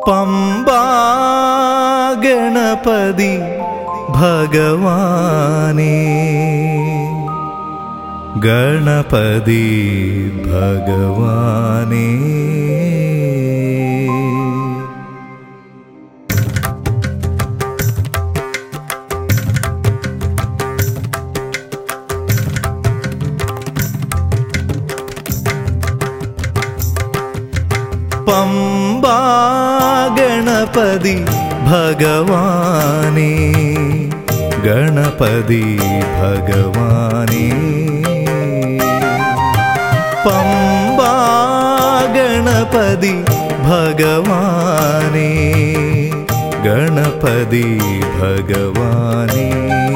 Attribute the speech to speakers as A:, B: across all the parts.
A: പമ്പാ ഗണപതി ഭഗവാനേ ഗണപതി ഭഗവാനേ പമ്പാ ഗണപതി ഭഗവാനേ ഗണപതി ഭഗവാനേ പമ്പാ ഗണപതി ഭഗവാനേ ഗണപതി ഭഗവാനേ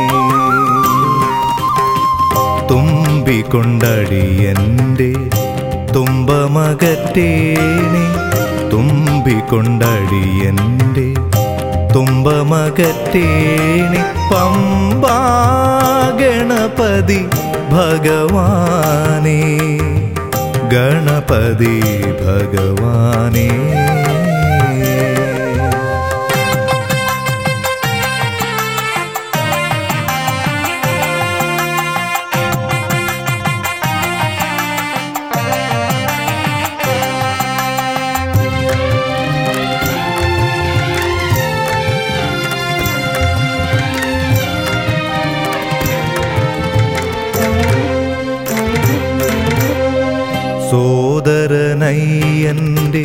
A: തുമ്പിക്കൊണ്ടടിയന്റെ തുമ്പമകറ്റേണേ തുമ്പിക്കൊണ്ടടിയന്റെ തുമ്പമകറ്റേണേ പമ്പാ ഗണപതി ഭഗവാനേ ഗണപതി ഭഗവാനേ സോദരനയ്യന്റെ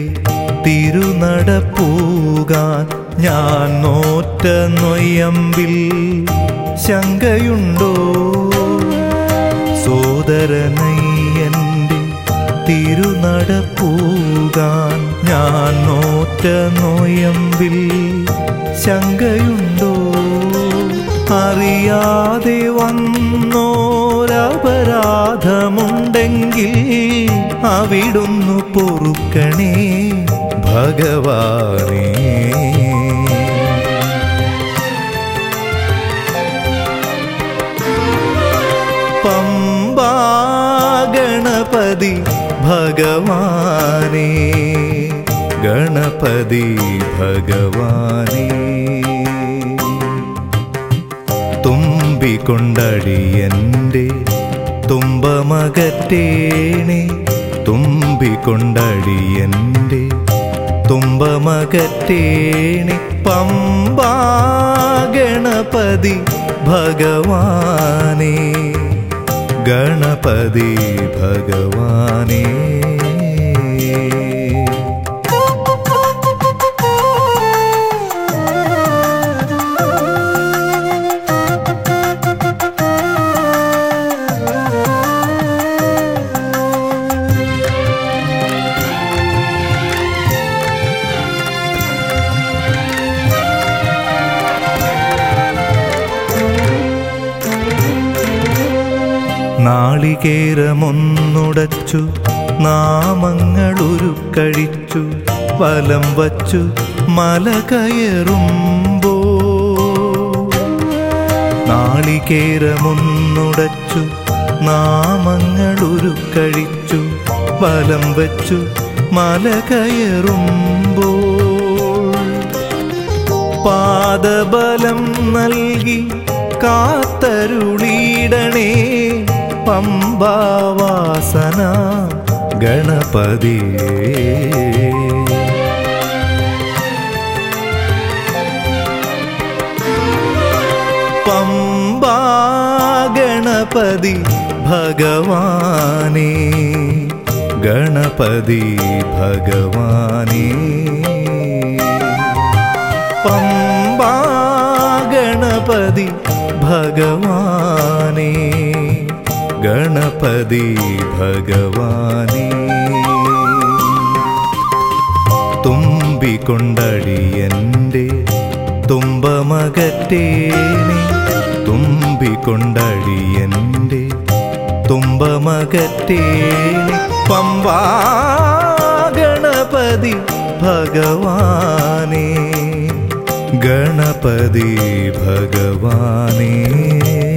A: തിരുനടപ്പൂകാൻ ഞാൻ നോറ്റ നൊയമ്പിൽ ശങ്കയുണ്ടോ സോദരനയ്യന്റെ തിരുനടപ്പൂകാൻ ഞാൻ നോറ്റ നൊയമ്പിൽ ശങ്കയുണ്ടോ അറിയാതെ വന്നോരപരാധമുണ്ടെങ്കിൽ അവിടുന്നു പൊറുക്കണേ ഭഗവാനേ പമ്പാ ഗണപതി ഭഗവാനേ ഗണപതി ഭഗവാനേ തുമ്പിക്കൊണ്ടടിയന്റെ തുമ്പമകറ്റേണേ തുമ്പിക്കൊണ്ടടിയന്റെ തുമ്പമകറ്റേണേ പമ്പാ ഗണപതി ഭഗവാനേ ഗണപതി ഭഗവാനേ നാളികേരമൊന്നുടച്ചു നാമങ്ങളുരുക്കഴിച്ചു വലം വച്ചു മല കയറുമ്പോ നാളികേരമൊന്നുടച്ചു നാമങ്ങളുരുക്കഴിച്ചു വലം വച്ചു മല കയറുമ്പോ പാദബലം നൽകി കാത്തരുളിടണേ പമ്പാവാസന ഗണപതിയേ പമ്പാ ഗണപതി ഭഗവാനേ ഗണപതി ഭഗവാനേ പമ്പാ ഗണപതി ഭഗവാനേ ഗണപതി ഭഗവാനേ തുമ്പിക്കൊണ്ടടിയന്റെ തുമ്പമകറ്റേണേ തുമ്പിക്കൊണ്ടടിയന്റെ തുമ്പമകറ്റേണേ പമ്പാ ഗണപതി ഭഗവാനേ ഗണപതി ഭഗവാനേ